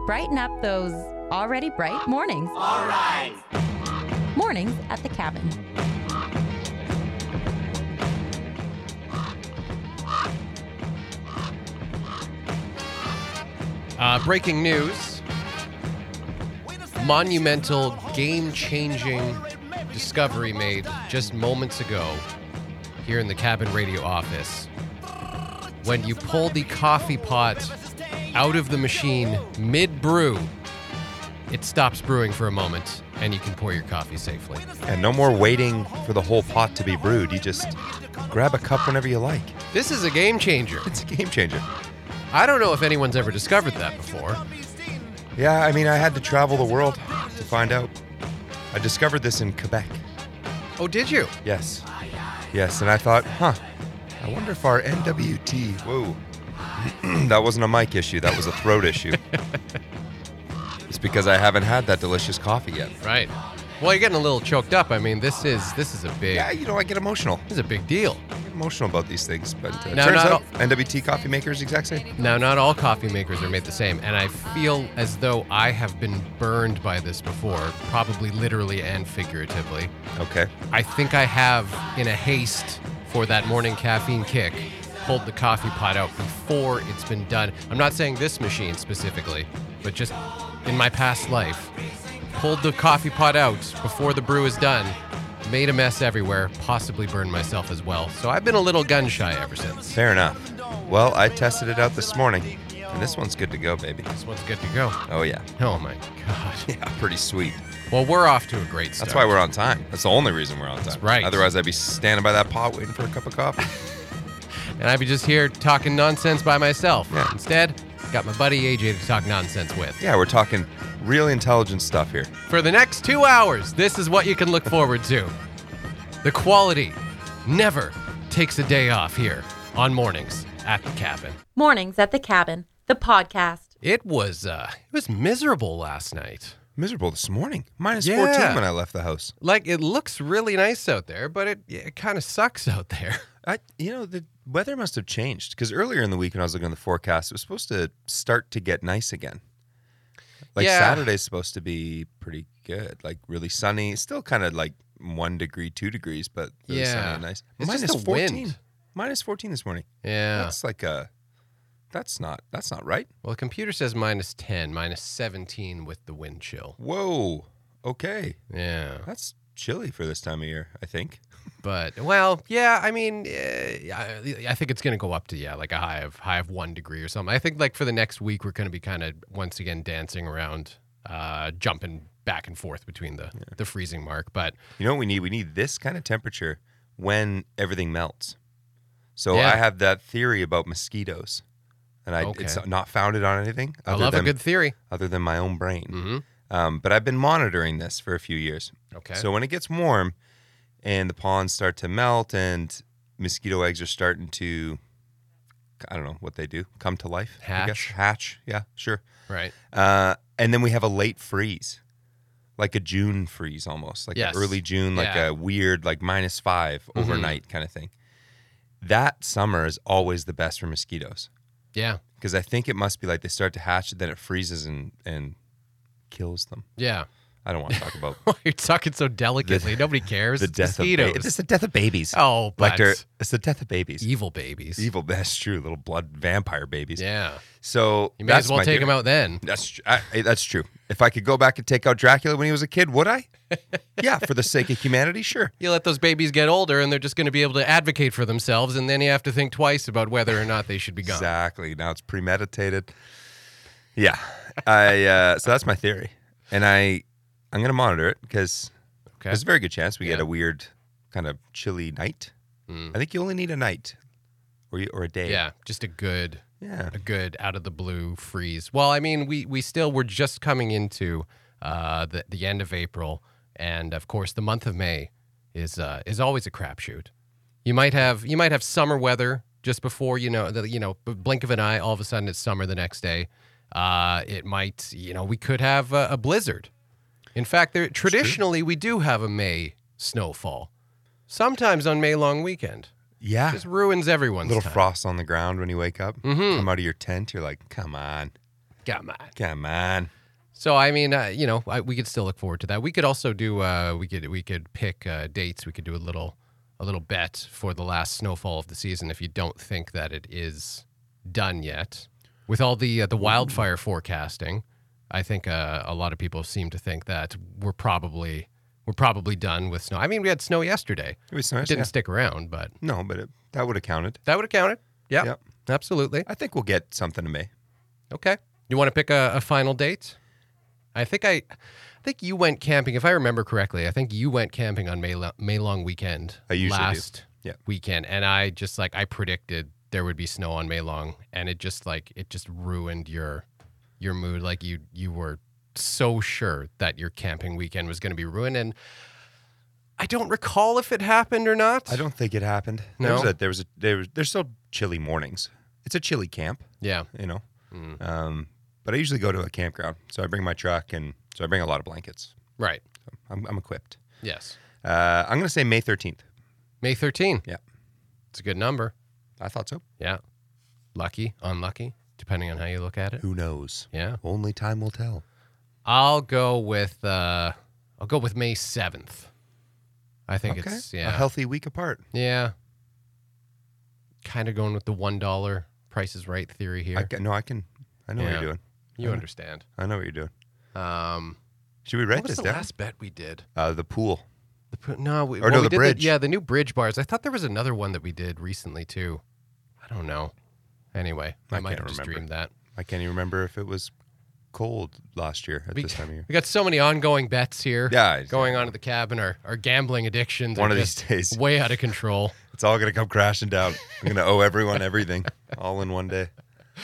Brighten up those already bright mornings. All right. Mornings at the Cabin. Breaking news. Monumental, game-changing discovery made just moments ago here in the Cabin Radio office. When you pull the coffee pot out of the machine mid-brew, it stops brewing for a moment, and you can pour your coffee safely. And no more waiting for the whole pot to be brewed. You just grab a cup whenever you like. This is a game changer. It's a game changer. I don't know if anyone's ever discovered that before. Yeah, I mean, I had to travel the world to find out. I discovered this in Quebec. Oh, did you? Yes. Yes, and I thought, I wonder if our NWT... Whoa. That wasn't a mic issue. That was a throat issue. It's because I haven't had that delicious coffee yet. Right. Well, you're getting a little choked up. I mean, this is a big... Yeah, I get emotional. This is a big deal. I get emotional about these things, but Now, turns not out NWT coffee makers exact same. Now, not all coffee makers are made the same, and I feel as though I have been burned by this before, probably literally and figuratively. Okay. I think I have, in a haste for that morning caffeine kick, pulled the coffee pot out before it's been done. I'm not saying this machine specifically, but just in my past life, pulled the coffee pot out before the brew is done, made a mess everywhere, possibly burned myself as well. So I've been a little gun shy ever since. Fair enough. Well, I tested it out this morning, and this one's good to go, baby. This one's good to go. Oh, yeah. Oh my God. Yeah, pretty sweet. Well, we're off to a great start. That's why we're on time. That's the only reason we're on time. That's right. Otherwise, I'd be standing by that pot waiting for a cup of coffee. And I'd be just here talking nonsense by myself. Yeah. Instead, got my buddy AJ to talk nonsense with. Yeah, we're talking really intelligent stuff here. For the next 2 hours, this is what you can look forward to. The quality never takes a day off here on Mornings at the Cabin. Mornings at the Cabin, the podcast. It was miserable last night. Miserable this morning. Minus Yeah. 14 when I left the house. Like, it looks really nice out there, but it kind of sucks out there. The weather must have changed because earlier in the week when I was looking at the forecast, it was supposed to start to get nice again. Like Yeah. Saturday's supposed to be pretty good, like really sunny. It's still kind of like 1 degree, 2 degrees, but really sunny and nice. It's Minus just the 14. wind. Minus 14 this morning. Yeah. That's like that's not right. Well, the computer says minus 10, minus 17 with the wind chill. Whoa. Okay. Yeah. That's chilly for this time of year, I think. But, well, yeah, I mean, I think it's going to go up to, like a high of 1 degree or something. I think, like, for the next week, we're going to be kind of, once again, dancing around, jumping back and forth between the freezing mark. But you know what we need? We need this kind of temperature when everything melts. So Yeah. I have that theory about mosquitoes. And it's not founded on anything. I love a good theory. Other than my own brain. Mm-hmm. But I've been monitoring this for a few years. Okay. So when it gets warm and the ponds start to melt and mosquito eggs are starting to, I don't know what they do, come to life. I guess. Hatch. Yeah, sure. Right. And then we have a late freeze, like a June freeze almost, like Yes. early June, like a weird, like -5 overnight kind of thing. That summer is always the best for mosquitoes. Yeah. Because I think it must be like they start to hatch, then it freezes and kills them. Yeah. I don't want to talk about You're talking so delicately. Nobody cares. the It's death mosquitoes. of it's the death of babies. Oh, but it's the death of babies. evil babies. Evil, that's true. Little blood vampire babies. Yeah. So You may as well take them out then. That's true. If I could go back and take out Dracula when he was a kid, would I? Yeah, for the sake of humanity, sure. You let those babies get older and they're just going to be able to advocate for themselves, and then you have to think twice about whether or not they should be gone. Exactly. Now it's premeditated. Yeah. So that's my theory. And I'm going to monitor it because there's a very good chance we get a weird kind of chilly night. I think you only need a night or a day. Yeah, just a good out of the blue freeze. Well, I mean, we're just coming into the end of April, and of course the month of May is always a crapshoot. You might have summer weather just before blink of an eye, all of a sudden it's summer the next day. It might, we could have a blizzard. In fact, traditionally we do have a May snowfall. Sometimes on May long weekend. Yeah. Just ruins everyone's little time. frost on the ground when you wake up. Come out of your tent, you're like, come on. Come on. So I mean, we could still look forward to that. We could also do. We could pick dates. We could do a little bet for the last snowfall of the season. If you don't think that it is done yet, with all the wildfire forecasting, I think a lot of people seem to think that we're probably done with snow. I mean, we had snow yesterday. It was nice. It didn't stick around, but no, but that would have counted. That would have counted. Yep. Absolutely. I think we'll get something in May. Okay. You want to pick a final date? I think you went camping, if I remember correctly. I think you went camping on May long weekend. I usually last do. weekend, and I predicted there would be snow on May long, and it just ruined your mood. Like you were so sure that your camping weekend was going to be ruined, and I don't recall if it happened or not. I don't think it happened. No? There's still chilly mornings. It's a chilly camp. Yeah. But I usually go to a campground, so I bring my truck, and so I bring a lot of blankets. Right. So I'm equipped. Yes. I'm going to say May 13th. May 13th. Yeah. It's a good number. I thought so. Yeah. Lucky, unlucky, depending on how you look at it. Who knows? Yeah. Only time will tell. I'll go with May 7th. I think it's a healthy week apart. Yeah. Kind of going with the $1 Price is Right theory here. I know what you're doing. You understand. I know what you're doing. Should we write this down? What was the last bet we did? The pool. The bridge. The new bridge bars. I thought there was another one that we did recently too. I don't know. Anyway, I might have just dreamed that. I can't even remember if it was cold last year at this time of year. We got so many ongoing bets here. Yeah, going on at the cabin. Our gambling addictions. One of these days, way out of control. It's all gonna come crashing down. I'm gonna owe everyone everything, all in one day.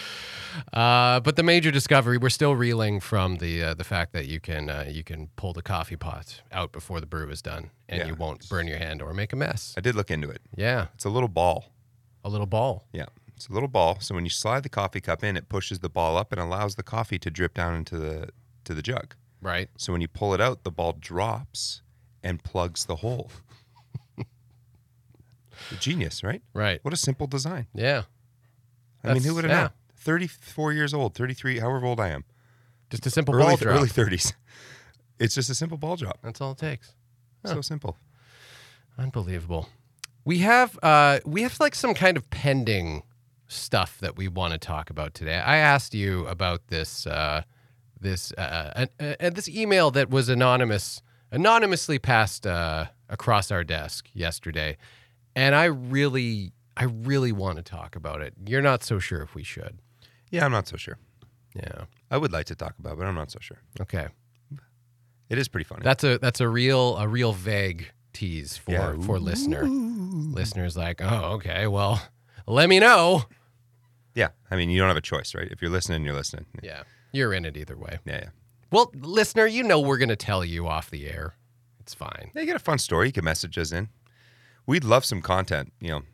But the major discovery, we're still reeling from the fact that you can pull the coffee pot out before the brew is done, and you won't burn your hand or make a mess. I did look into it. Yeah, it's a little ball. A little ball. Yeah, it's a little ball. So when you slide the coffee cup in, it pushes the ball up and allows the coffee to drip down into the jug. Right. So when you pull it out, the ball drops and plugs the hole. Genius, right? Right. What a simple design. Yeah. I mean, who would have known? 34 years old, 33, however old I am. Just a simple ball drop. Early 30s. It's just a simple ball drop. That's all it takes. So simple. Unbelievable. We have like some kind of pending stuff that we want to talk about today. I asked you about this email that was anonymously passed across our desk yesterday, and I really want to talk about it. You're not so sure if we should. Yeah, I'm not so sure. Yeah, I would like to talk about it, but I'm not so sure. Okay, it is pretty funny. That's a real vague tease for listeners. Like, oh, okay, well, let me know. Yeah, I mean, you don't have a choice, right? If you're listening, you're listening. Yeah, you're in it either way. Yeah. Well, listener, we're going to tell you off the air. It's fine. Yeah, you got a fun story, you can message us in. We'd love some content,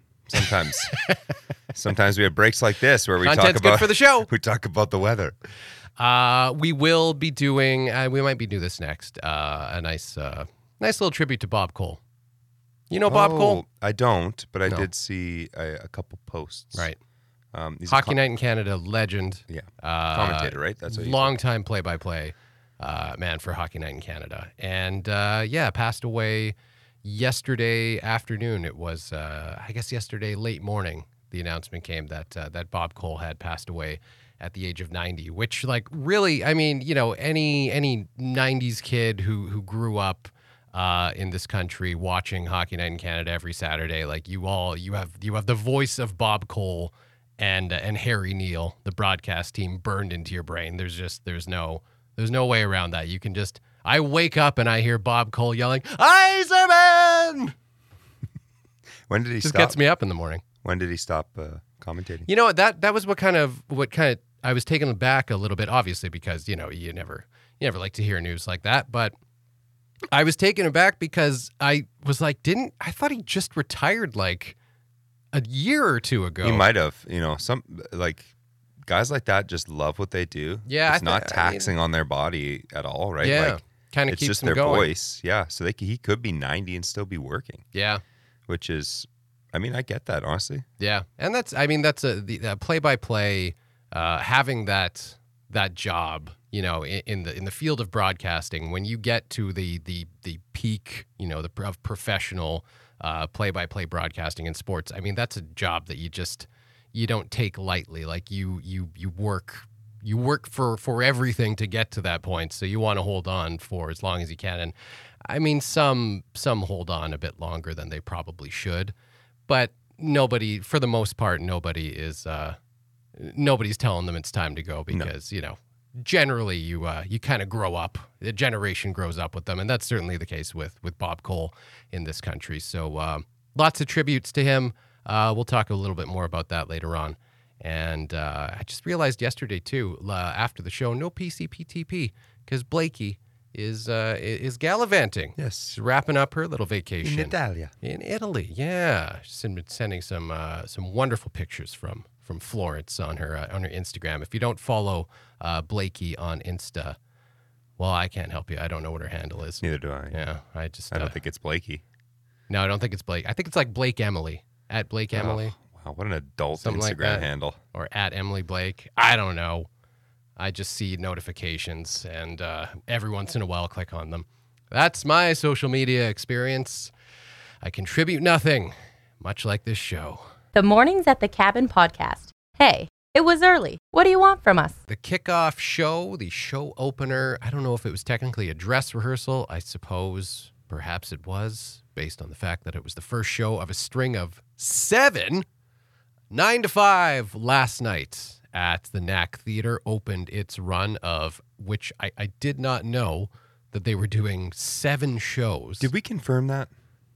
Sometimes we have breaks like this where we Content's talk about good for the show. We talk about the weather. We will be doing. We might do this next. A nice little tribute to Bob Cole. You know Bob Cole? I don't, but I did see a couple posts. Right. He's Hockey Night in Canada legend. Yeah. Commentator, right? That's what long-time play-by-play man for Hockey Night in Canada, and passed away yesterday afternoon. It was, I guess, yesterday late morning. The announcement came that Bob Cole had passed away at the age of 90, which, like, really, I mean, any 90s kid who grew up in this country watching Hockey Night in Canada every Saturday, like, you have the voice of Bob Cole and Harry Neal, the broadcast team, burned into your brain. There's no way around that. You can just, I wake up and I hear Bob Cole yelling, "Yzerman!" When did he just stop? Gets me up in the morning. When did he stop commentating? You know, that was what kind of I was taken aback a little bit, obviously, because you never like to hear news like that, but I was taken aback because I was like, I thought he just retired like a year or two ago. He might have. Some like guys like that just love what they do. Yeah, it's not taxing on their body at all, right? Yeah, like, kind of it's keeps just them their going. voice. Yeah, so he could be 90 and still be working. Yeah, which is, I mean, I get that, honestly. Yeah, and that's a play-by-play, having that that job, in the field of broadcasting, when you get to the peak, of professional play-by-play broadcasting in sports, I mean, that's a job that you don't take lightly. Like you work for everything to get to that point. So you want to hold on for as long as you can. And I mean, some hold on a bit longer than they probably should, but nobody, for the most part, nobody's telling them it's time to go because, generally you kind of grow up. The generation grows up with them. And that's certainly the case with Bob Cole in this country. So lots of tributes to him. We'll talk a little bit more about that later on. And I just realized yesterday, too, after the show, no PCPTP because Blakey is gallivanting. Yes. She's wrapping up her little vacation. In Italia. In Italy, yeah. She's been sending some wonderful pictures from Florence on her Instagram. If you don't follow Blakey on Insta, well, I can't help you. I don't know what her handle is. Neither do I. Yeah, I don't think it's Blakey. No, I don't think it's Blake. I think it's like Blake Emily, at Blake Emily. Wow, what an adult Something Instagram like handle. Or at Emily Blake. I don't know. I just see notifications and every once in a while click on them. That's my social media experience. I contribute nothing, much like this show. The Mornings at the Cabin podcast. Hey, it was early. What do you want from us? The kickoff show, the show opener, I don't know if it was technically a dress rehearsal. I suppose perhaps it was, based on the fact that it was the first show of a string of 7. 9 to 5 last night at the Knack Theater opened its run of, which I did not know that they were doing 7 shows. Did we confirm that?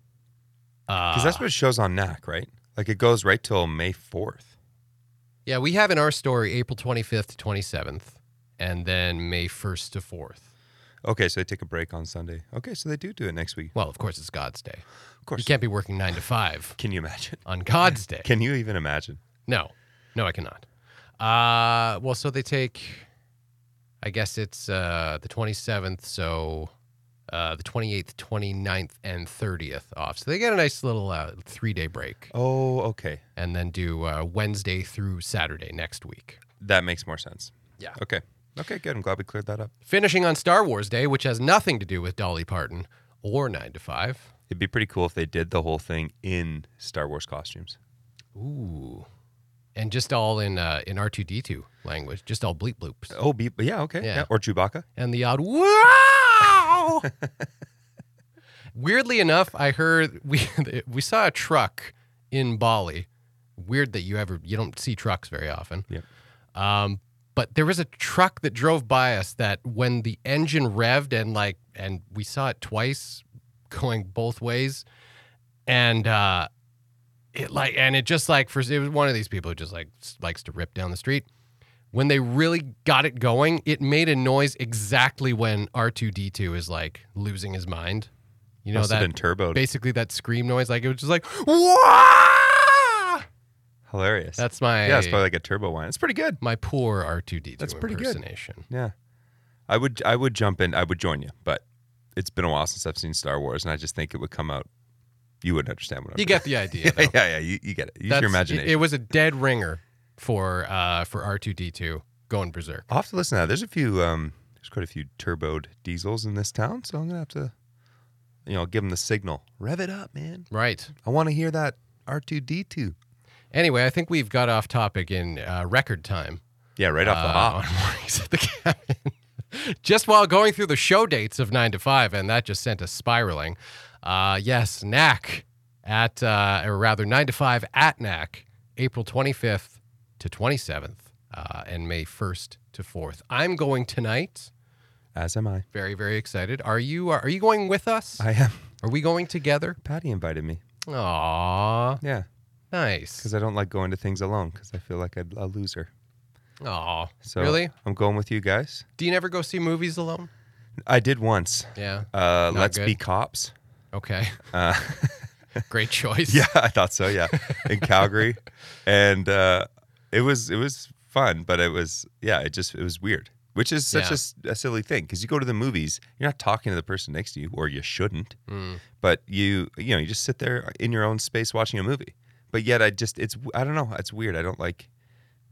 Because that's what it shows on Knack, right? Like it goes right till May 4th. Yeah, we have in our story April 25th to 27th, and then May 1st to 4th. Okay, so they take a break on Sunday. Okay, so they do it next week. Well, of course, it's God's Day. Of course. You can't be working 9 to 5. Can you imagine? On God's Day. Can you even imagine? No, I cannot. Well, so they take, I guess it's the 27th, so the 28th, 29th, and 30th off. So they get a nice little 3-day break. Oh, okay. And then do Wednesday through Saturday next week. That makes more sense. Yeah. Okay, good. I'm glad we cleared that up. Finishing on Star Wars Day, which has nothing to do with Dolly Parton or 9 to 5. It'd be pretty cool if they did the whole thing in Star Wars costumes. Ooh. And just all in R2-D2 language, just all bleep bloops. Oh, yeah, okay. Yeah. Or Chewbacca. And the odd wow! Weirdly enough, I heard we saw a truck in Bali. Weird that you don't see trucks very often. Yep. But there was a truck that drove by us that when the engine revved and we saw it twice going both ways, and it was one of these people who just likes to rip down the street. When they really got it going, it made a noise exactly when R2-D2 is losing his mind. You know, must have been turboed. Basically that scream noise, it was just like, wah! Hilarious. That's my... Yeah, it's probably like a turbo whine. It's pretty good. My poor R2-D2 That's pretty impersonation. Good. Yeah. I would jump in. I would join you, but it's been a while since I've seen Star Wars, and I just think it would come out. You wouldn't understand what I'm You get the idea, though. Yeah, you get it. Use your imagination. It was a dead ringer for R2-D2 going berserk. I'll have to listen to that. There's quite a few turboed diesels in this town, so I'm going to have to, give them the signal. Rev it up, man. Right. I want to hear that R2-D2. Anyway, I think we've got off topic in record time. Yeah, right off the hop. On Mornings at the Cabin. Just while going through the show dates of 9 to 5, and that just sent us spiraling. Yes, Knack or rather 9 to 5 at Knack, April 25th to 27th, and May 1st to 4th. I'm going tonight. As am I. Very, very excited. Are you going with us? I am. Are we going together? Patty invited me. Aw. Yeah. Nice. Because I don't like going to things alone because I feel like a loser. Aw. So really? I'm going with you guys. Do you never go see movies alone? I did once. Yeah. Let's Be Cops. Okay. Great choice. Yeah, I thought so. Yeah, in Calgary, and it was fun, but it was weird, which is such a silly thing because you go to the movies, you're not talking to the person next to you, or you shouldn't, but you just sit there in your own space watching a movie. But yet I don't know, it's weird. I don't like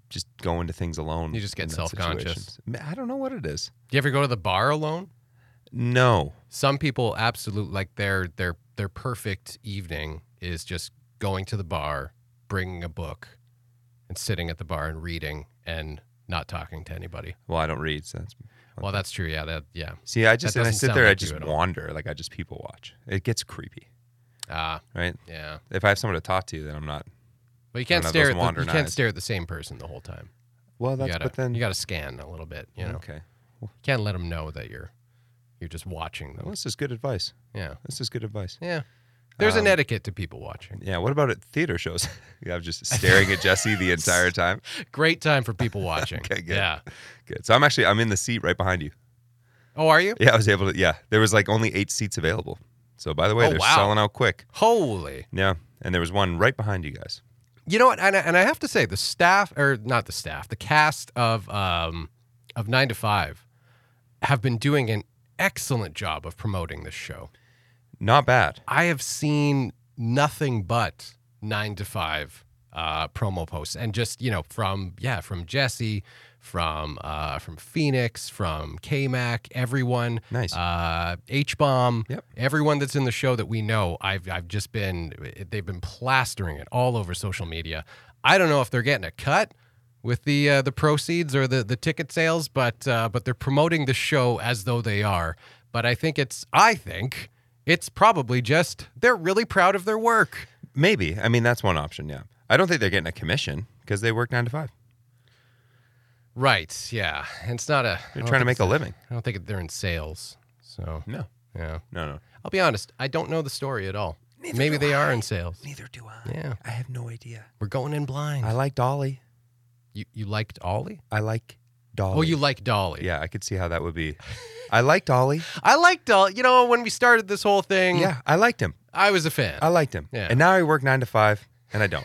just go into things alone. You just get self-conscious. I don't know what it is. Do you ever go to the bar alone? No. Some people absolutely, like their perfect evening is just going to the bar, bringing a book, and sitting at the bar and reading and not talking to anybody. Well, I don't read, so that's true. Yeah, yeah. See, I sit there, I just wander, like I just people watch. It gets creepy. Right? Yeah. If I have someone to talk to, then I'm not. Well, you can't stare at the same person the whole time. Well, you got to scan a little bit, you know. Okay. You can't let them know that you're just watching them. Well, this is good advice. Yeah. This is good advice. Yeah. There's an etiquette to people watching. Yeah. What about at theater shows? I'm just staring at Jesse the entire time. Great time for people watching. Okay, good. Yeah. Good. So I'm in the seat right behind you. Oh, are you? Yeah, I was able to. Yeah. There was like only 8 seats available. So by the way, they're selling out quick. Holy. Yeah. And there was one right behind you guys. You know what? And I have to say, the cast of 9 to 5 have been doing an excellent job of promoting this show. Not bad. I have seen nothing but 9 to 5 promo posts, and just from Jesse, from Phoenix, from K-Mac, everyone, nice, H-Bomb, yep. Everyone that's in the show that we know. They've been plastering it all over social media. I don't know if they're getting a cut with the proceeds or the ticket sales, but they're promoting the show as though they are. But I think it's probably just they're really proud of their work. Maybe. I mean, that's one option, yeah. I don't think they're getting a commission because they work 9 to 5. Right, yeah. It's not a... They're trying to make a living. I don't think they're in sales, so... No. Yeah. No. I'll be honest, I don't know the story at all. Neither Maybe they I. are in sales. Neither do I. Yeah. I have no idea. We're going in blind. I like Dolly. You liked Ollie? I like Dolly. Oh, you like Dolly. Yeah, I could see how that would be. I like Dolly. I liked Dolly. You know, when we started this whole thing... Yeah, I liked him. I was a fan. I liked him. Yeah. And now I work 9 to 5, and I don't.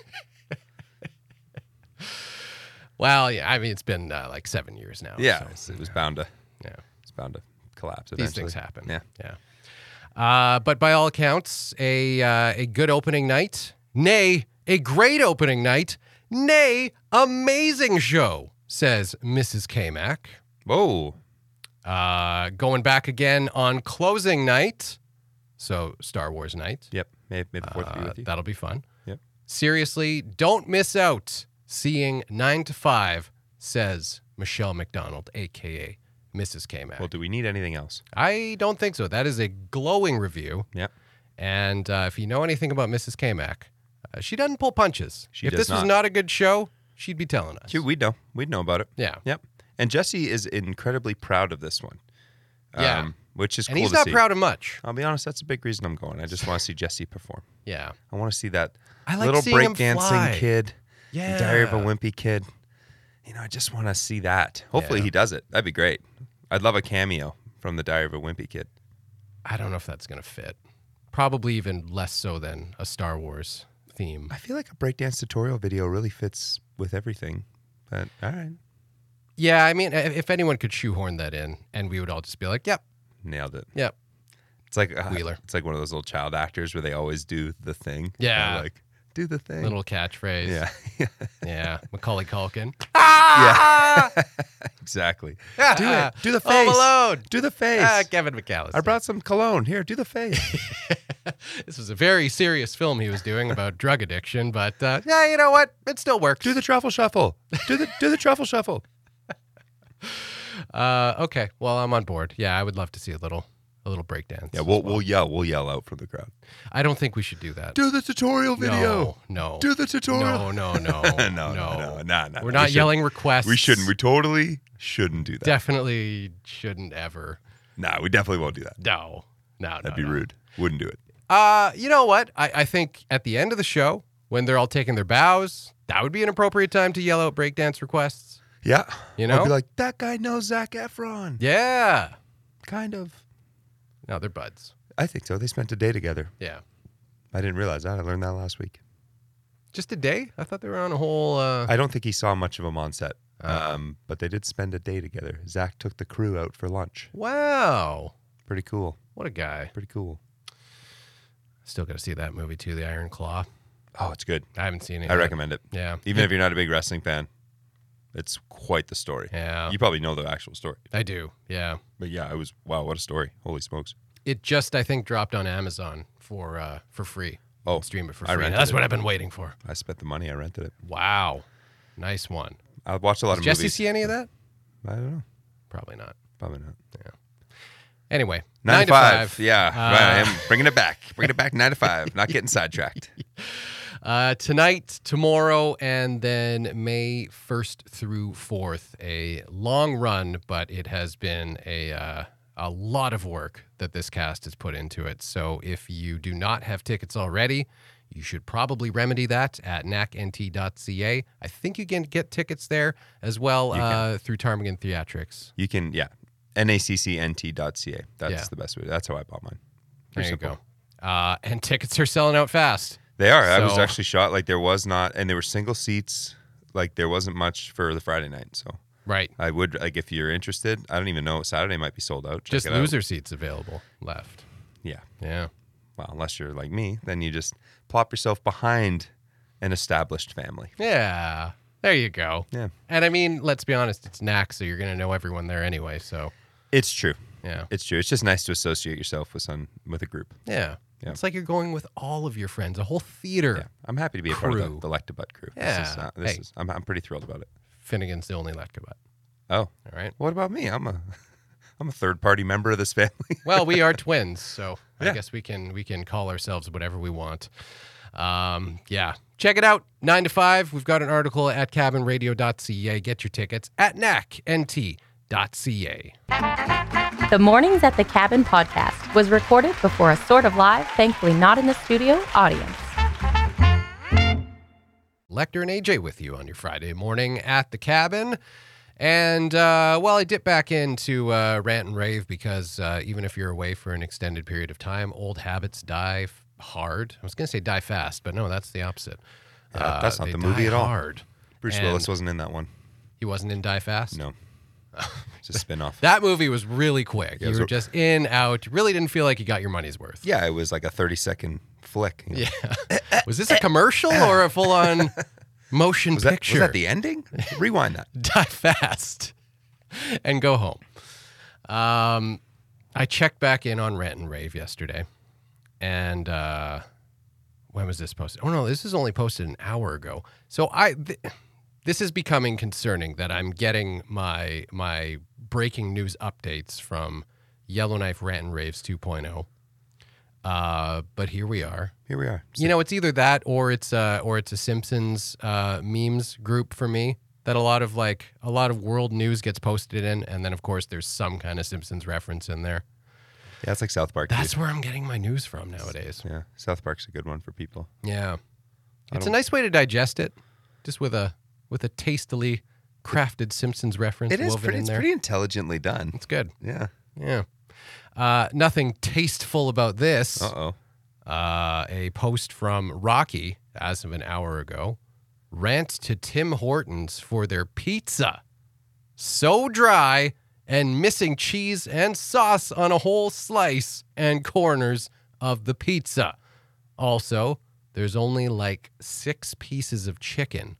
Well, yeah, I mean, it's been like 7 years now. Yeah, so, it was bound to. Yeah, it's bound to collapse eventually. These things happen. Yeah. But by all accounts, a good opening night. Nay, a great opening night. Nay, amazing show, says Mrs. K-Mac. Whoa. Going back again on closing night. So Star Wars night. Yep. May the 4th be with you. That'll be fun. Yep. Seriously, don't miss out seeing 9 to 5, says Michelle McDonald, a.k.a. Mrs. K-Mac. Well, do we need anything else? I don't think so. That is a glowing review. Yep. And if you know anything about Mrs. K-Mac, she doesn't pull punches. If this was not a good show, she'd be telling us. We'd know. We'd know about it. Yeah. Yep. And Jesse is incredibly proud of this one. Yeah. Which is cool to see. And he's not proud of much. I'll be honest, that's a big reason I'm going. I just want to see Jesse perform. Yeah. I want to see that like little breakdancing kid. Yeah. Diary of a Wimpy Kid. You know, I just want to see that. Hopefully he does it. That'd be great. I'd love a cameo from the Diary of a Wimpy Kid. I don't know if that's going to fit. Probably even less so than a Star Wars theme. I feel like a breakdance tutorial video really fits with everything. But all right. Yeah, I mean, if anyone could shoehorn that in, and we would all just be like, yep. Nailed it. Yep. It's like Wheeler. It's like one of those little child actors where they always do the thing. Yeah. Like, do the thing. Little catchphrase. Yeah. Yeah. Macaulay Culkin. Yeah. Exactly. Do it. Do the face. Home Alone. Do the face. Kevin McAllister. I brought some cologne. Here, do the face. This was a very serious film he was doing about drug addiction, but yeah, you know what? It still works. Do the truffle shuffle. Do the truffle shuffle. Okay. Well, I'm on board. Yeah, I would love to see a little breakdance. Yeah, we'll yell out from the crowd. I don't think we should do that. Do the tutorial video. No. Do the tutorial. No. No. We're not yelling requests. We shouldn't. We totally shouldn't do that. Definitely shouldn't ever. Nah, we definitely won't do that. No. That'd be rude. Wouldn't do it. You know what? I think at the end of the show, when they're all taking their bows, that would be an appropriate time to yell out breakdance requests. Yeah. You know? I'd be like, that guy knows Zac Efron. Yeah. Kind of. No, they're buds. I think so. They spent a day together. Yeah. I didn't realize that. I learned that last week. Just a day? I thought they were on a whole... I don't think he saw much of him on set. But they did spend a day together. Zac took the crew out for lunch. Wow. Pretty cool. What a guy. Pretty cool. Still got to see that movie, too, The Iron Claw. Oh, it's good. I haven't seen it I yet. recommend it. Yeah. Even if you're not a big wrestling fan. It's quite the story. Yeah. You probably know the actual story. I do, yeah. But yeah, wow, what a story. Holy smokes. It just, I think, dropped on Amazon for free. Oh, stream it for I free. rented That's it. what I've been waiting for. I spent the money. I rented it. Wow. Nice one. I watched a lot Did of Jesse movies. see any of that? I don't know. Probably not. Probably not. Anyway, 9 to 5. Yeah, Uh, right. I am bringing it back. Bringing it back 9 to 5. Not getting sidetracked. Tonight, tomorrow, and then May 1st through 4th. A long run, but it has been a lot of work that this cast has put into it. So if you do not have tickets already, you should probably remedy that at nacnt.ca. I think you can get tickets there as well through Ptarmigan Theatrics. You can, yeah. NACCNT.ca. That's Yeah. the best way. That's how I bought mine. There Pretty you simple. go. And tickets are selling out fast. They are. I was So- actually shocked. Like there was not, and there were single seats. Like there wasn't much for the Friday night. So Right. I would, like if you're interested, I don't even know. Saturday might be sold out. Check Just it out. loser seats available left. Yeah. Yeah. Well, unless you're like me, then you just plop yourself behind an established family. Yeah. There you go. Yeah. And I mean, let's be honest, it's NAC, so you're going to know everyone there anyway. So, It's true. yeah. It's true. It's just nice to associate yourself with a group. Yeah. Yeah. It's like you're going with all of your friends, a whole theater. Yeah. I'm happy to be a part of Crew. the Lectabutt crew. Yeah. Hey. I'm pretty thrilled about it. Finnegan's the only Letkabutt. Oh, All right. what about me? I'm a third party member of this family. Well, we are twins, so I Yeah. guess we can call ourselves whatever we want. Yeah. Check it out. 9 to 5. We've got an article at cabinradio.ca. Get your tickets at nacnt.ca. The Mornings at the Cabin podcast was recorded before a sort of live, thankfully not in the studio, audience. Lecter and AJ with you on your Friday morning at the cabin. And, well, I dip back into rant and rave because even if you're away for an extended period of time, old habits die hard. I was going to say die fast, but no, that's the opposite. Yeah, that's not They the movie die at all. hard. Bruce And Willis wasn't in that one. He wasn't in Die Fast? No. It's a spin-off. That movie was really quick. Yeah, You so- were just in, out. Really didn't feel like you got your money's worth. Yeah, it was like a 30-second flick. You know. Yeah. Was this a commercial or a full-on motion Was that picture? the ending? Rewind that. Die fast and go home. I checked back in on Rant and Rave yesterday, and when was this posted? Oh no, this is only posted an hour ago. So this is becoming concerning that I'm getting my breaking news updates from Yellowknife Rant and Raves 2.0. But here we are. Here we are. You know, it's either that or it's a Simpsons memes group for me that a lot of world news gets posted in, and then of course there's some kind of Simpsons reference in there. Yeah, it's like South Park. That's dude. where I'm getting my news from nowadays. Yeah, South Park's a good one for people. Yeah, it's a nice way to digest it, just with a tastily crafted Simpsons reference It is woven in it's there. pretty intelligently done. It's good. Yeah. Yeah. Nothing tasteful about this. Uh-oh. A post from Rocky, as of an hour ago, rant to Tim Hortons for their pizza. So dry and missing cheese and sauce on a whole slice and corners of the pizza. Also, there's only like 6 pieces of chicken.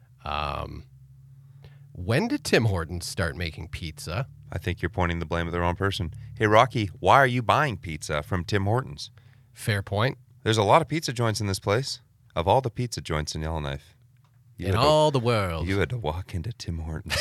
When did Tim Hortons start making pizza? I think you're pointing the blame at the wrong person. Hey, Rocky, why are you buying pizza from Tim Hortons? Fair point. There's a lot of pizza joints in this place. Of all the pizza joints in Yellowknife, In all the world. you had to walk into Tim Hortons.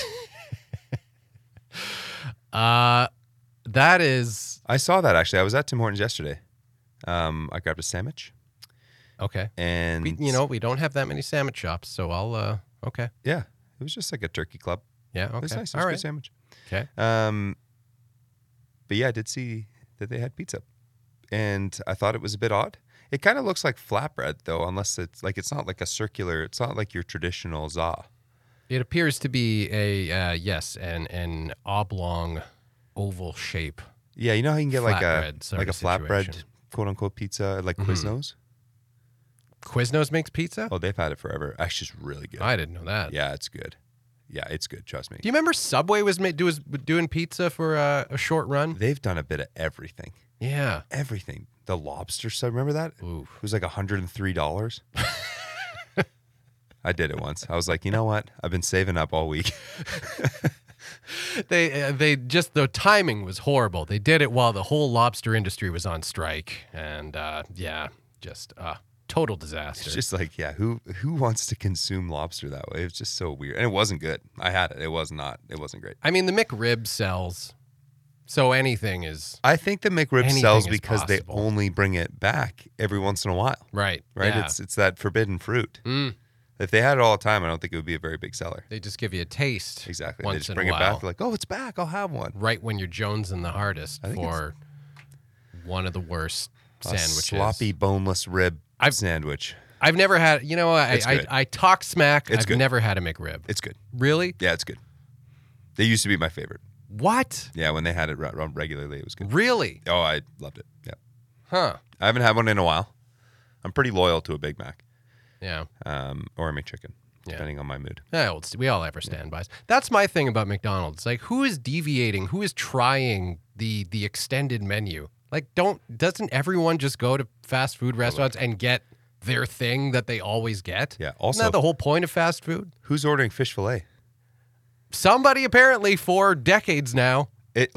That is... I saw that, actually. I was at Tim Hortons yesterday. I grabbed a sandwich. Okay. And, We don't have that many sandwich shops, so I'll, okay. yeah, it was just like a turkey club. Yeah, okay. It was nice. It was All a right. good sandwich. Okay. But yeah, I did see that they had pizza. And I thought it was a bit odd. It kind of looks like flatbread, though, unless it's not like a circular, it's not like your traditional za. It appears to be an oblong oval shape. Yeah, you know how you can get like Flatbread sort a of flatbread, situation. quote unquote, pizza, like Mm-hmm. Quiznos? Quiznos makes pizza? Oh, they've had it forever. Actually, it's really good. I didn't know that. Yeah, it's good. Yeah, it's good. Trust me. Do you remember Subway was doing pizza for a short run? They've done a bit of everything. Yeah. Everything. The lobster sub, remember that? Ooh. It was like $103. I did it once. I was like, you know what? I've been saving up all week. They just, the timing was horrible. They did it while the whole lobster industry was on strike, and just total disaster. It's just like, yeah, who wants to consume lobster that way? It's just so weird, and it wasn't good. I had it. It wasn't great. I mean, the McRib sells, so anything is. I think the McRib sells because possible. they only bring it back every once in a while. Right. Yeah. It's that forbidden fruit. If they had it all the time, I don't think it would be a very big seller. They just give you a taste. Exactly. Once they just in bring a it back. while. They're like, oh, it's back. I'll have one. Right when you're jonesing the hardest for one of the worst sandwiches. A sloppy, boneless rib sandwich. I've never had, I talk smack. I've never had a McRib. It's good. Really? Yeah, it's good. They used to be my favorite. What? Yeah, when they had it regularly, it was good. Really? Oh, I loved it. Yeah. Huh. I haven't had one in a while. I'm pretty loyal to a Big Mac. Yeah. Or a McChicken, depending on my mood. Yeah, we all have our standbys. That's my thing about McDonald's. Like, who is deviating? Who is trying the extended menu? Like, doesn't everyone just go to fast food restaurants and get their thing that they always get? Yeah. Also, isn't that the whole point of fast food? Who's ordering fish fillet? Somebody, apparently, for decades now.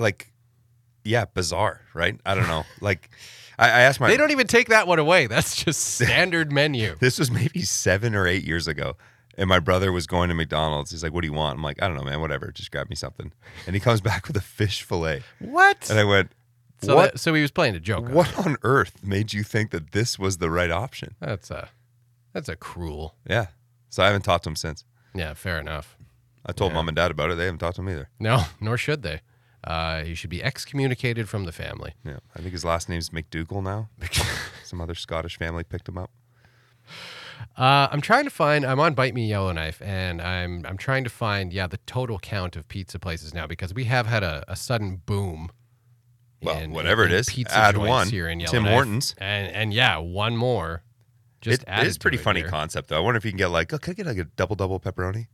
Bizarre, right? I don't know. I asked my... They don't even take that one away. That's just standard menu. This was maybe 7 or 8 years ago. And my brother was going to McDonald's. He's like, what do you want? I'm like, I don't know, man, whatever. Just grab me something. And he comes back with a fish fillet. What? And I went, what? So he was playing a joke. What on earth made you think that this was the right option? That's a cruel. Yeah. So I haven't talked to him since. Yeah, fair enough. I told Mom and Dad about it. They haven't talked to him either. No, nor should they. He should be excommunicated from the family. Yeah. I think his last name's McDougall now. Some other Scottish family picked him up. I'm trying to find. I'm on Bite Me Yellowknife, and I'm trying to find the total count of pizza places now, because we have had a sudden boom. Well, whatever it is, pizza add joints one. here in Tim Yellowknife. Hortons, and one more. Just it is pretty funny concept though. I wonder if you can get can I get a double pepperoni?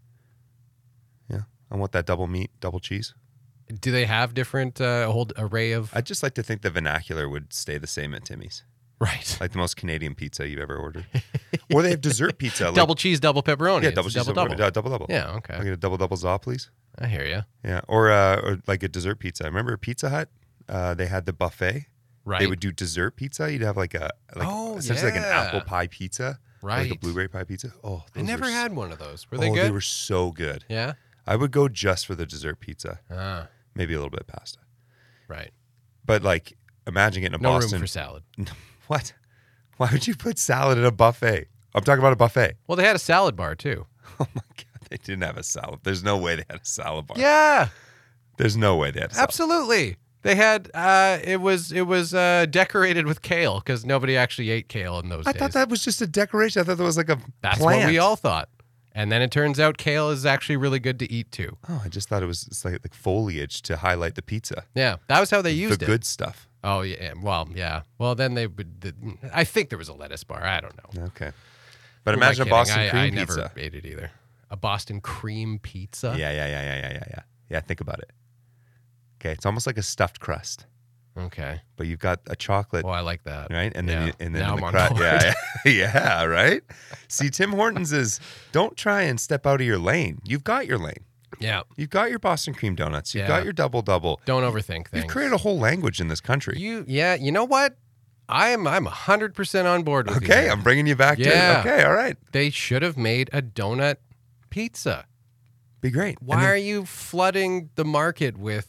Yeah, I want that double meat, double cheese. Do they have different whole array of? I'd just like to think the vernacular would stay the same at Timmy's. Right. Like the most Canadian pizza you've ever ordered. Or they have dessert pizza. Double cheese, double pepperoni. Yeah, double cheese, double. Yeah, okay. Can I get a double za, please? I hear you. Yeah, or like a dessert pizza. Remember Pizza Hut? They had the buffet. Right. They would do dessert pizza. You'd have essentially like an apple pie pizza. Right. Like a blueberry pie pizza. Oh, I never had one of those. Were they good? They were so good. Yeah? I would go just for the dessert pizza. Maybe a little bit of pasta. Right. But imagine getting a no Boston. room for salad. What? Why would you put salad in a buffet? I'm talking about a buffet. Well, they had a salad bar too. Oh my God, they didn't have a salad. There's no way they had a salad bar. Yeah. There's no way they had a salad. Absolutely. They had it was decorated with kale, because nobody actually ate kale in those days. I thought that was just a decoration. I thought that was like a That's plant. what we all thought. And then it turns out kale is actually really good to eat too. Oh, I just thought it's like foliage to highlight the pizza. Yeah, that was how they used the good stuff. Oh yeah, well yeah. Well then they would. I think there was a lettuce bar. I don't know. Okay, but imagine a Boston cream pizza. I never ate it either. A Boston cream pizza. Yeah. Think about it. Okay, it's almost like a stuffed crust. Okay, but you've got a chocolate. Oh, I like that. Right, and then now I'm on crust. board. Yeah, right. See, Tim Hortons is don't try and step out of your lane. You've got your lane. Yeah, you've got your Boston cream donuts. You've got your double. Don't overthink things. You've created a whole language in this country. You know what? I'm 100% on board with you. Okay, I'm bringing you back to okay, all right. They should have made a donut pizza. Be great. Why are you flooding the market with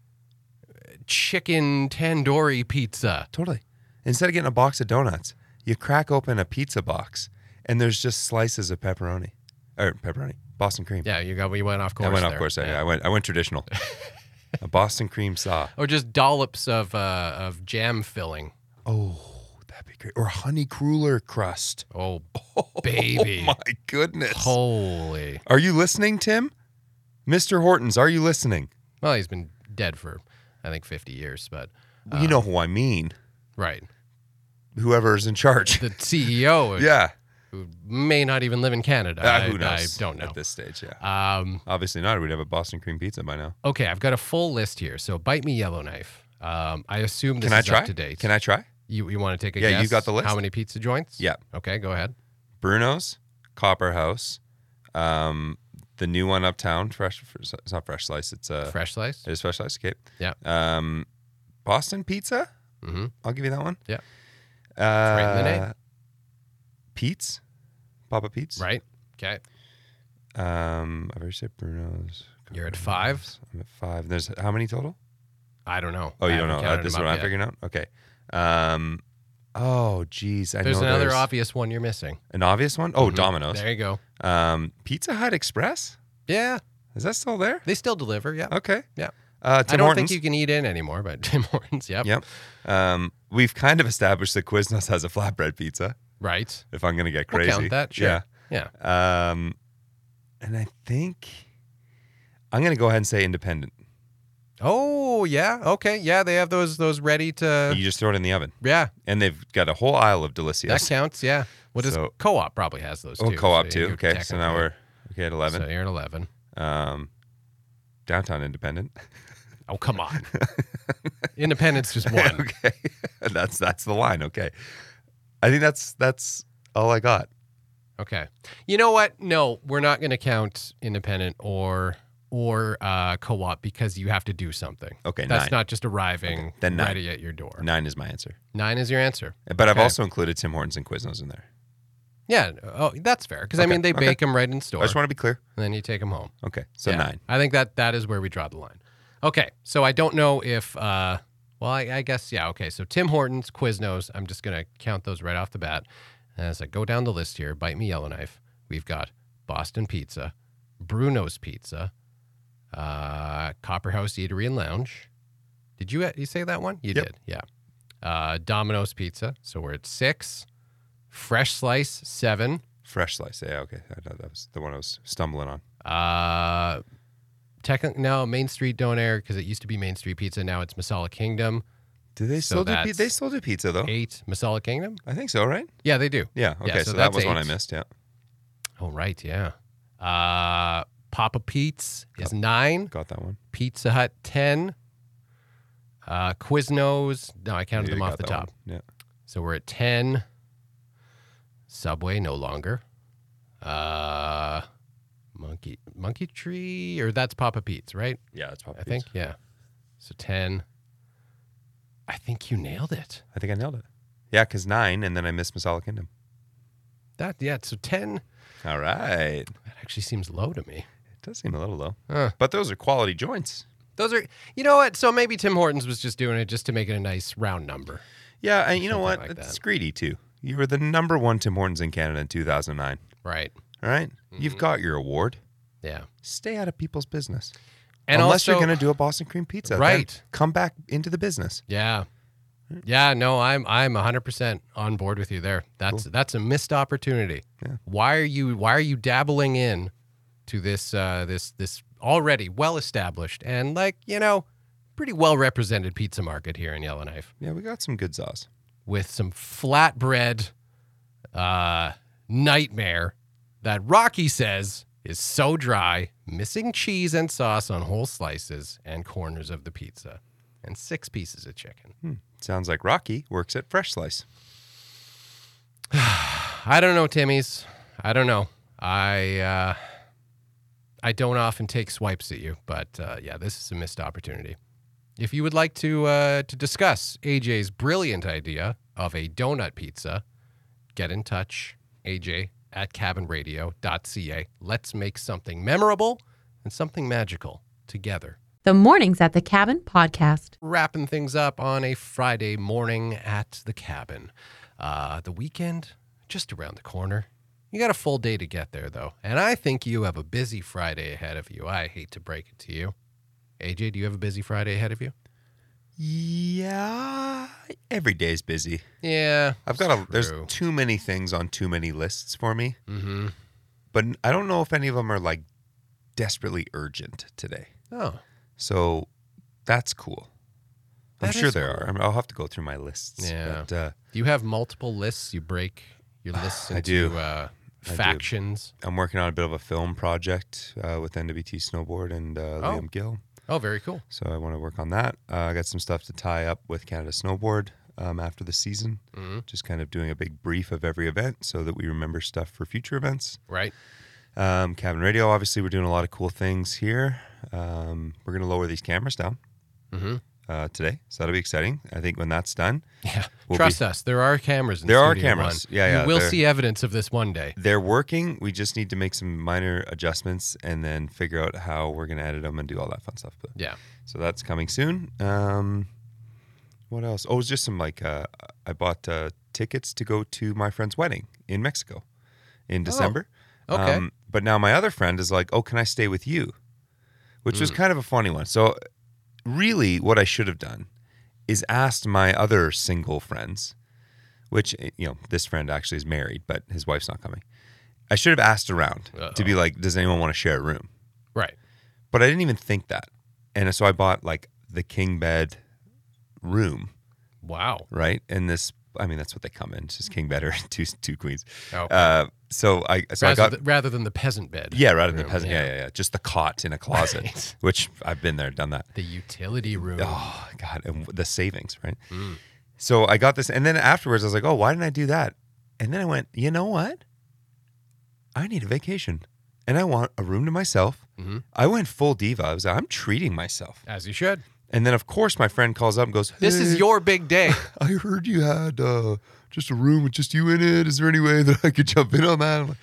chicken tandoori pizza? Totally. Instead of getting a box of donuts, you crack open a pizza box and there's just slices of pepperoni. Boston cream. Yeah, you went off course. I went off course. Yeah. I went traditional. A Boston cream saw. Or just dollops of jam filling. Oh, that'd be great. Or honey cruller crust. Oh, baby. Oh, my goodness. Holy. Are you listening, Tim? Mr. Hortons, are you listening? Well, he's been dead for, I think, 50 years, but... you know who I mean. Right. Whoever's in charge. The CEO. Yeah. Who may not even live in Canada. Who knows? I don't know. At this stage, yeah. Obviously not. We'd have a Boston cream pizza by now. Okay, I've got a full list here. So Bite Me Yellowknife. I assume this is up to date. Can I try? You want to take a guess? Yeah, you got the list. How many pizza joints? Yeah. Okay, go ahead. Bruno's, Copperhouse, The new one uptown, it's not Fresh Slice. It's Fresh Slice. It is Fresh Slice. Okay. Yeah. Boston Pizza. Mm-hmm. I'll give you that one. Yeah. Right in the name. Pete's. Papa Pete's. Right. Okay. I've already said Bruno's. You're at 5. I'm at 5. There's how many total? I don't know. Oh, you don't know. This is what I'm figuring out? Okay. Oh, geez. There's another obvious one you're missing. An obvious one? Oh, Domino's. There you go. Pizza Hut Express? Yeah. Is that still there? They still deliver, yeah. Okay. Yeah. Tim I don't Hortons. think you can eat in anymore, but Tim Hortons, yep. Yep. We've kind of established that Quiznos has a flatbread pizza. Right. If I'm going to get crazy. We'll count that, sure. Yeah. And I think I'm going to go ahead and say Independent. Oh, yeah. Okay. Yeah, they have those ready to... You just throw it in the oven. Yeah. And they've got a whole aisle of Delicious. That counts, yeah. What is Co-op probably has those too. Oh, Co-op too. Okay, so now we're at 11. So you're at 11. Downtown Independent. Oh, come on. Independent's just one. Okay. That's the line. Okay. I think that's all I got. Okay. You know what? No, we're not going to count Independent or Co-op because you have to do something. Okay, That's 9. not just arriving Then 9. ready at your door. 9 is my answer. 9 is your answer. But I've also included Tim Hortons and Quiznos in there. Yeah. Oh, that's fair. Because, I mean, they bake them right in store. I just want to be clear. And then you take them home. Okay, so 9. I think that is where we draw the line. Okay, so I don't know if, I guess, yeah, okay. So Tim Hortons, Quiznos, I'm just going to count those right off the bat. As I go down the list here, bite me Yellowknife, we've got Boston Pizza, Bruno's Pizza, Copperhouse Eatery and Lounge. Did you say that one? You did, yeah. Domino's Pizza, so we're at 6. Fresh Slice, 7. Fresh Slice, yeah, okay. That was the one I was stumbling on. No, Main Street don't air because it used to be Main Street Pizza. Now it's Masala Kingdom. Do they still do pizza? They still do pizza, though. 8, Masala Kingdom? I think so, right? Yeah, they do. Yeah, okay, so that was 8. One I missed, yeah. Oh, right, yeah. Papa Pete's is 9. Got that one. Pizza Hut, 10. Quiznos, no, I counted them off the top. One. Yeah. So we're at 10. Subway, no longer. Monkey Tree, or that's Papa Pete's, right? Yeah, that's Papa Pete's. I think, yeah. So 10. I think you nailed it. I think I nailed it. Yeah, because 9, and then I missed Masala Kingdom. So 10. All right. That actually seems low to me. It does seem a little low. But those are quality joints. Those are, you know what? So maybe Tim Hortons was just doing it just to make it a nice round number. Yeah, and you know what? It's greedy, too. You were the number 1 Tim Hortons in Canada in 2009. Right. All right? Mm-hmm. You've got your award. Yeah. Stay out of people's business. And unless you're going to do a Boston cream pizza. Right. Come back into the business. Yeah. Yeah, no, I'm 100% on board with you there. That's a missed opportunity. Yeah. Why are you dabbling in to this this already well established and pretty well represented pizza market here in Yellowknife? Yeah, we got some good sauce. With some flatbread nightmare that Rocky says is so dry, missing cheese and sauce on whole slices and corners of the pizza, and 6 pieces of chicken. Sounds like Rocky works at Fresh Slice. I don't know, Timmy's. I don't know. I don't often take swipes at you, but yeah, this is a missed opportunity. If you would like to discuss AJ's brilliant idea of a donut pizza, get in touch, AJ at cabinradio.ca. Let's make something memorable and something magical together. The Mornings at the Cabin podcast. Wrapping things up on a Friday morning at the cabin. The weekend, just around the corner. You got a full day to get there, though. And I think you have a busy Friday ahead of you. I hate to break it to you. AJ, do you have a busy Friday ahead of you? Yeah, every day's busy. Yeah, there's too many things on too many lists for me. Mm-hmm. But I don't know if any of them are like desperately urgent today. Oh, so that's cool. I'm sure there cool. are. I'll have to go through my lists. Yeah. But, do you have multiple lists? You break your lists into factions? I'm working on a bit of a film project with NWT Snowboard and Liam Gill. Oh, very cool. So I want to work on that. I got some stuff to tie up with Canada Snowboard after the season. Mm-hmm. Just kind of doing a big brief of every event so that we remember stuff for future events. Right. Cabin Radio, obviously, we're doing a lot of cool things here. We're going to lower these cameras down today, so that'll be exciting. I think when that's done, trust us, there are cameras. There are cameras. One. Yeah. You will see evidence of this one day. They're working. We just need to make some minor adjustments and then figure out how we're going to edit them and do all that fun stuff. But, so that's coming soon. What else? Oh, it was just some I bought tickets to go to my friend's wedding in Mexico in December. Okay. But now my other friend is like, oh, can I stay with you? Which was kind of a funny one. So really what I should have done is asked my other single friends, which, this friend actually is married, but his wife's not coming. I should have asked around to be like, does anyone want to share a room? Right. But I didn't even think that. And so I bought the king bed room. Wow. Right. And that's what they come in. It's just king bed or two queens. Okay. Rather than the peasant bed. Yeah, rather than the peasant. Yeah. Just the cot in a closet, right. Which I've been there, done that. The utility room. Oh God, and the savings, right? So I got this, and then afterwards I was like, oh, why didn't I do that? And then I went, you know what? I need a vacation, and I want a room to myself. I went full diva. I was like, I'm treating myself as you should. And then of course my friend calls up and goes, hey, this is your big day. I heard you had just a room with just you in it. Is there any way that I could jump in on that? I'm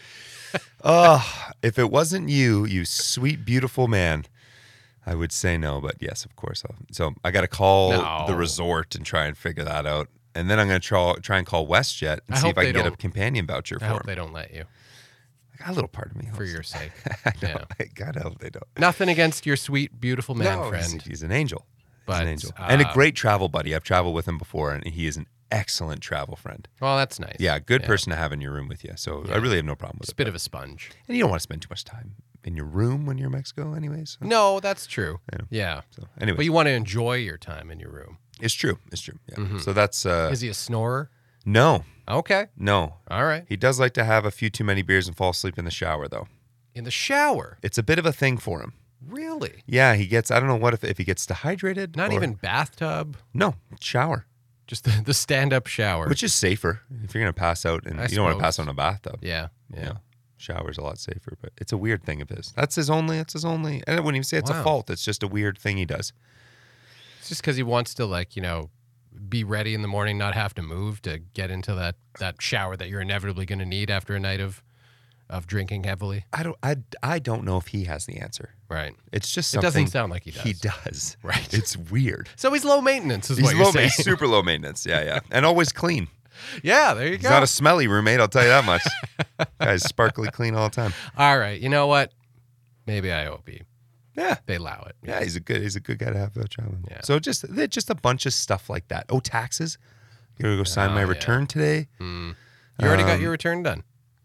like, if it wasn't you sweet, beautiful man, I would say no. But yes, of course. So I got to call the resort and try and figure that out. And then I'm going to try and call WestJet and see if I can get a companion voucher for him. I hope they don't let you. I got a little part of me. For your sake. I know. I God hope they don't. Nothing against your sweet, beautiful man friend. He's an angel. But, an angel. And a great travel buddy. I've traveled with him before, and he is an excellent travel friend. Well, that's nice. Yeah, good person to have in your room with you. So I really have no problem with it. It's a bit of a sponge. And you don't want to spend too much time in your room when you're in Mexico anyways. So. No, that's true. Yeah. So anyway. But you want to enjoy your time in your room. It's true. Yeah. So that's... is he a snorer? No. Okay. No. All right. He does like to have a few too many beers and fall asleep in the shower, though. In the shower? It's a bit of a thing for him. Really? Yeah, he gets, I don't know what if he gets dehydrated. Not even bathtub? No, shower. Just the stand-up shower. Which is safer if you're going to pass out, and you don't want to pass out in a bathtub. Yeah. Shower's a lot safer, but it's a weird thing of his. That's his only, and I wouldn't even say it's a fault. It's just a weird thing he does. It's just because he wants to, be ready in the morning, not have to move to get into that shower that you're inevitably going to need after a night of drinking heavily. I don't know if he has the answer. Right. It's just something. It doesn't sound like he does. He does. Right. It's weird. So he's low maintenance is what you're saying. He's super low maintenance. Yeah. And always clean. Yeah, there you go. He's not a smelly roommate, I'll tell you that much. Guy's sparkly clean all the time. All right. You know what? Maybe I OB. Yeah. They allow it. Yeah, he's a good guy to have traveling. Yeah. So just a bunch of stuff like that. Oh, taxes. You gotta go sign my return today. You already got your return done.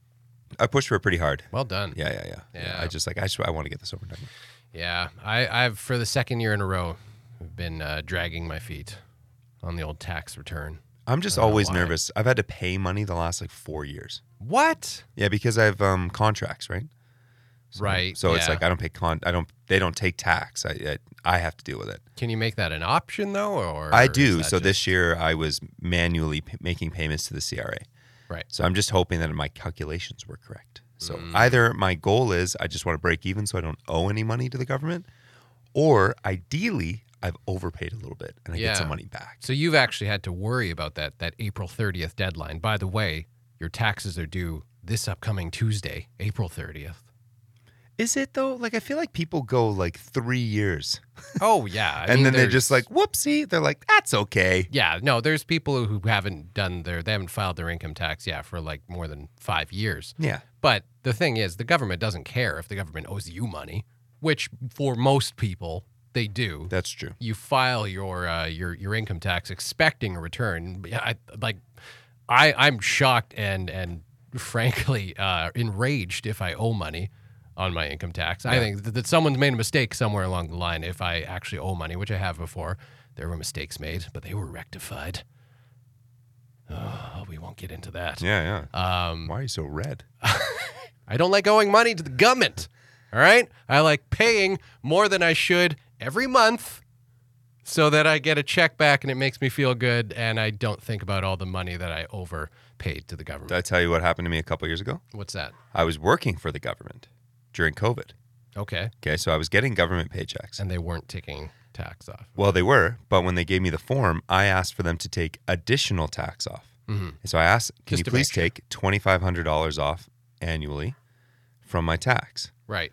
I pushed for it pretty hard. Well done. Yeah. I want to get this over and done with. Yeah. I've for the second year in a row been dragging my feet on the old tax return. I'm just always nervous. I've had to pay money the last 4 years. What? Yeah, because I have contracts, right? Right. So it's I don't pay they don't take tax. I have to deal with it. Can you make that an option though, or I do. So this year I was manually making payments to the CRA. Right. So I'm just hoping that my calculations were correct. So either my goal is I just want to break even so I don't owe any money to the government, or ideally I've overpaid a little bit and I get some money back. So you've actually had to worry about that April 30th deadline. By the way, your taxes are due this upcoming Tuesday, April 30th. Is it though? I feel like people go 3 years. Oh yeah. And then they're just whoopsie. They're like, that's okay. Yeah, no, there's people who haven't they haven't filed their income tax for more than 5 years. Yeah. But the thing is, the government doesn't care if the government owes you money, which for most people they do. That's true. You file your income tax expecting a return. I'm shocked and frankly enraged if I owe money on my income tax. Yeah. I think that someone's made a mistake somewhere along the line if I actually owe money, which I have before. There were mistakes made, but they were rectified. Oh, we won't get into that. Yeah. Why are you so red? I don't like owing money to the government. All right? I like paying more than I should every month so that I get a check back and it makes me feel good and I don't think about all the money that I overpaid to the government. Did I tell you what happened to me a couple years ago? What's that? I was working for the government. during COVID. Okay. Okay, so I was getting government paychecks. And they weren't taking tax off. Well, they were, but when they gave me the form, I asked for them to take additional tax off. Mm-hmm. And so I asked, can Just you to please make take $2,500 off annually from my tax? Right.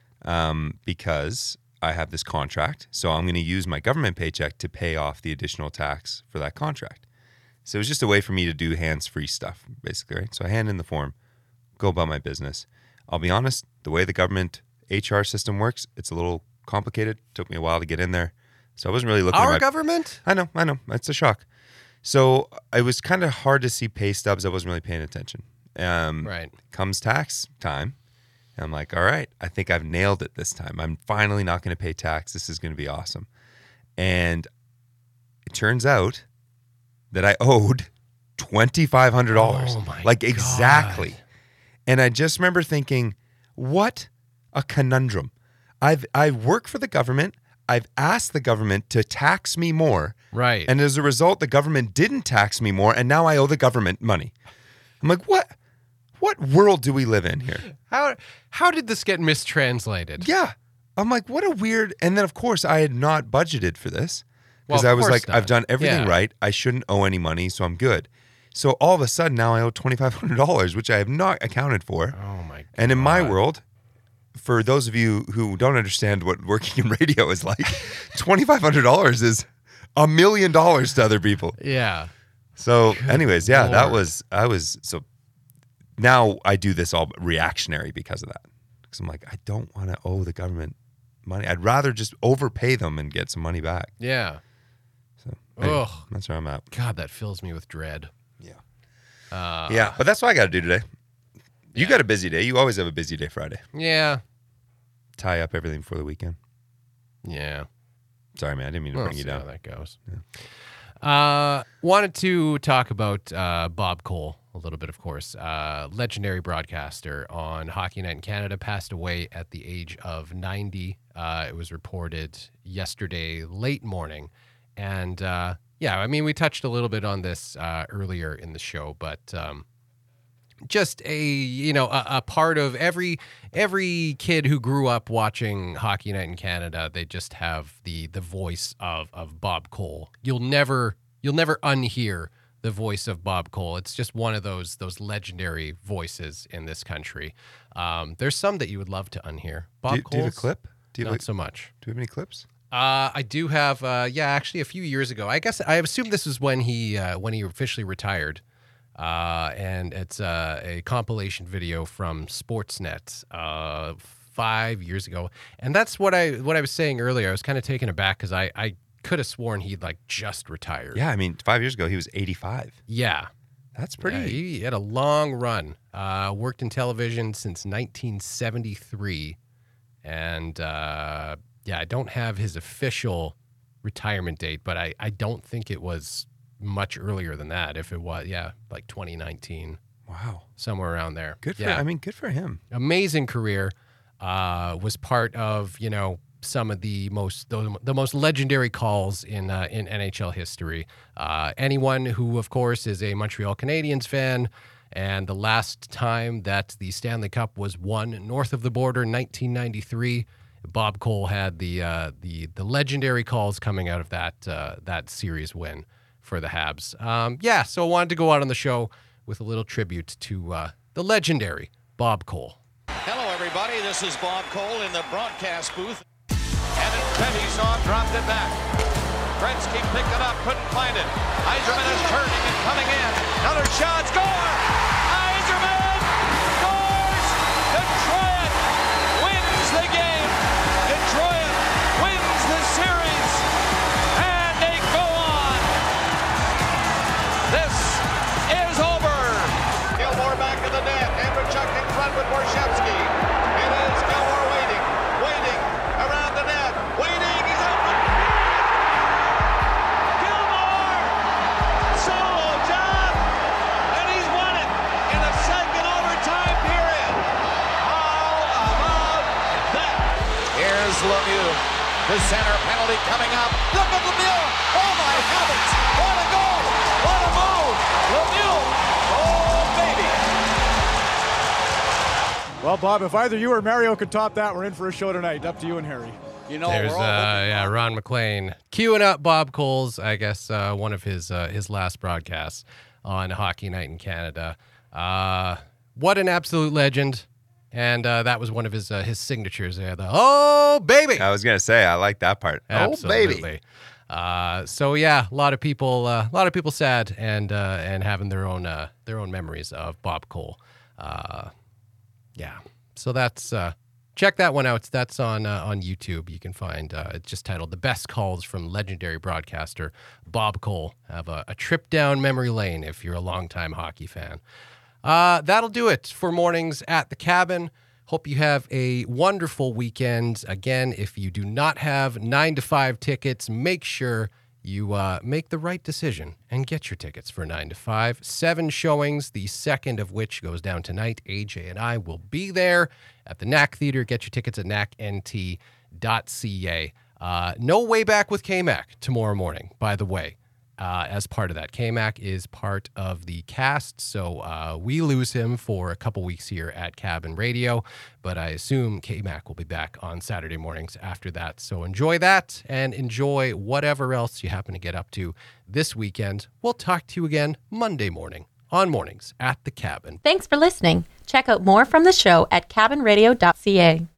Because I have this contract, so I'm going to use my government paycheck to pay off the additional tax for that contract. So it was just a way for me to do hands-free stuff, basically, right? So I hand in the form, go about my business. I'll be honest, the way the government HR system works, it's a little complicated. It took me a while to get in there. So I wasn't really looking Our at government? I know. It's a shock. So it was kind of hard to see pay stubs. I wasn't really paying attention. Right. Comes tax time. And I'm like, all right, I think I've nailed it this time. I'm finally not going to pay tax. This is going to be awesome. And it turns out that I owed $2,500. Oh my like God. exactly. And I just remember thinking, what a conundrum. I work for the government. I've asked the government to tax me more. Right. And as a result, the government didn't tax me more, and now I owe the government money. I'm like, what? What world do we live in here? How did this get mistranslated? Yeah. I'm like, what a weird. And then, of course, I had not budgeted for this because Well, I of was course like, not. I've done everything Yeah. right. I shouldn't owe any money, so I'm good. So all of a sudden, now I owe $2,500, which I have not accounted for. Oh my God. And in my world, for those of you who don't understand what working in radio is like, $2,500 is $1 million to other people. Yeah. So, anyways, yeah, Lord. so now I do this all reactionary because of that. Because I'm like, I don't want to owe the government money. I'd rather just overpay them and get some money back. Yeah. So, anyway, Ugh. that's where I'm at. God, that fills me with dread. Yeah. Yeah, but that's what I got to do today. You got a busy day. You always have a busy day Friday. Yeah. Tie up everything before the weekend. Yeah. Sorry, man. I didn't mean to We'll bring you see down. how that goes. Wanted to talk about Bob Cole a little bit, of course. Legendary broadcaster on Hockey Night in Canada, passed away at the age of 90. It was reported yesterday late morning. And yeah, I mean, we touched a little bit on this earlier in the show, but just a part of every kid who grew up watching Hockey Night in Canada. They just have the voice of Bob Cole. You'll never unhear the voice of Bob Cole. It's just one of those legendary voices in this country. There's some that you would love to unhear. Bob Do you have a clip? Not so much. Do you have any clips? I do have. Actually, a few years ago. I guess I assume this was when he officially retired. And it's a compilation video from Sportsnet 5 years ago. And that's what I was saying earlier. I was kind of taken aback because I could have sworn he'd like just retired. Yeah, I mean, 5 years ago, he was 85. Yeah. That's pretty. Yeah, he had a long run. Worked in television since 1973. And I don't have his official retirement date, but I don't think it was much earlier than that. If it was, like 2019. Wow. Somewhere around there. Good for him. Amazing career. Was part of, some of the most legendary calls in NHL history. Anyone who, of course, is a Montreal Canadiens fan, and the last time that the Stanley Cup was won north of the border, 1993, Bob Cole had the legendary calls coming out of that series win for the Habs. So I wanted to go out on the show with a little tribute to the legendary Bob Cole. Hello, everybody. This is Bob Cole in the broadcast booth. And Trevisan dropped it back. Gretzky picked it up, couldn't find it. Yzerman is turning and coming in. Another shot, score! Yzerman scores! Detroit wins the game. Detroit wins the series. And they go on. This is over. Gilmore back in the net. Andreychuk in front with Borshevsky. It is Gilmore waiting around the net. Waiting. He's up. Gilmore! Solo job! And he's won it in the second overtime period. How about that? Here's Lemieux. The center penalty coming up. Look at Lemieux! Oh my heavens! What a goal! What a move! Lemieux! Oh baby! Well, Bob, if either you or Mario can top that, we're in for a show tonight. Up to you and Harry. You know, there's Ron McLean queuing up Bob Cole's, I guess, one of his last broadcasts on Hockey Night in Canada. What an absolute legend. And that was one of his signatures there. Oh, baby. I was going to say, I like that part. Absolutely. Oh, baby. So yeah, a lot of people sad and having their own memories of Bob Cole. Yeah. So that's check that one out. That's on YouTube. You can find it's just titled "The Best Calls from Legendary Broadcaster Bob Cole." Have a trip down memory lane if you're a longtime hockey fan. That'll do it for Mornings at the Cabin. Hope you have a wonderful weekend. Again, if you do not have 9 to 5 tickets, make sure you make the right decision and get your tickets for 9 to 5. 7 showings, the second of which goes down tonight. AJ and I will be there at the NAC Theater. Get your tickets at nacnt.ca. No Way Back with K-Mac tomorrow morning, by the way. As part of that, K-Mac is part of the cast, so we lose him for a couple weeks here at Cabin Radio, but I assume K-Mac will be back on Saturday mornings after that. So enjoy that and enjoy whatever else you happen to get up to this weekend. We'll talk to you again Monday morning on Mornings at the Cabin. Thanks for listening. Check out more from the show at cabinradio.ca.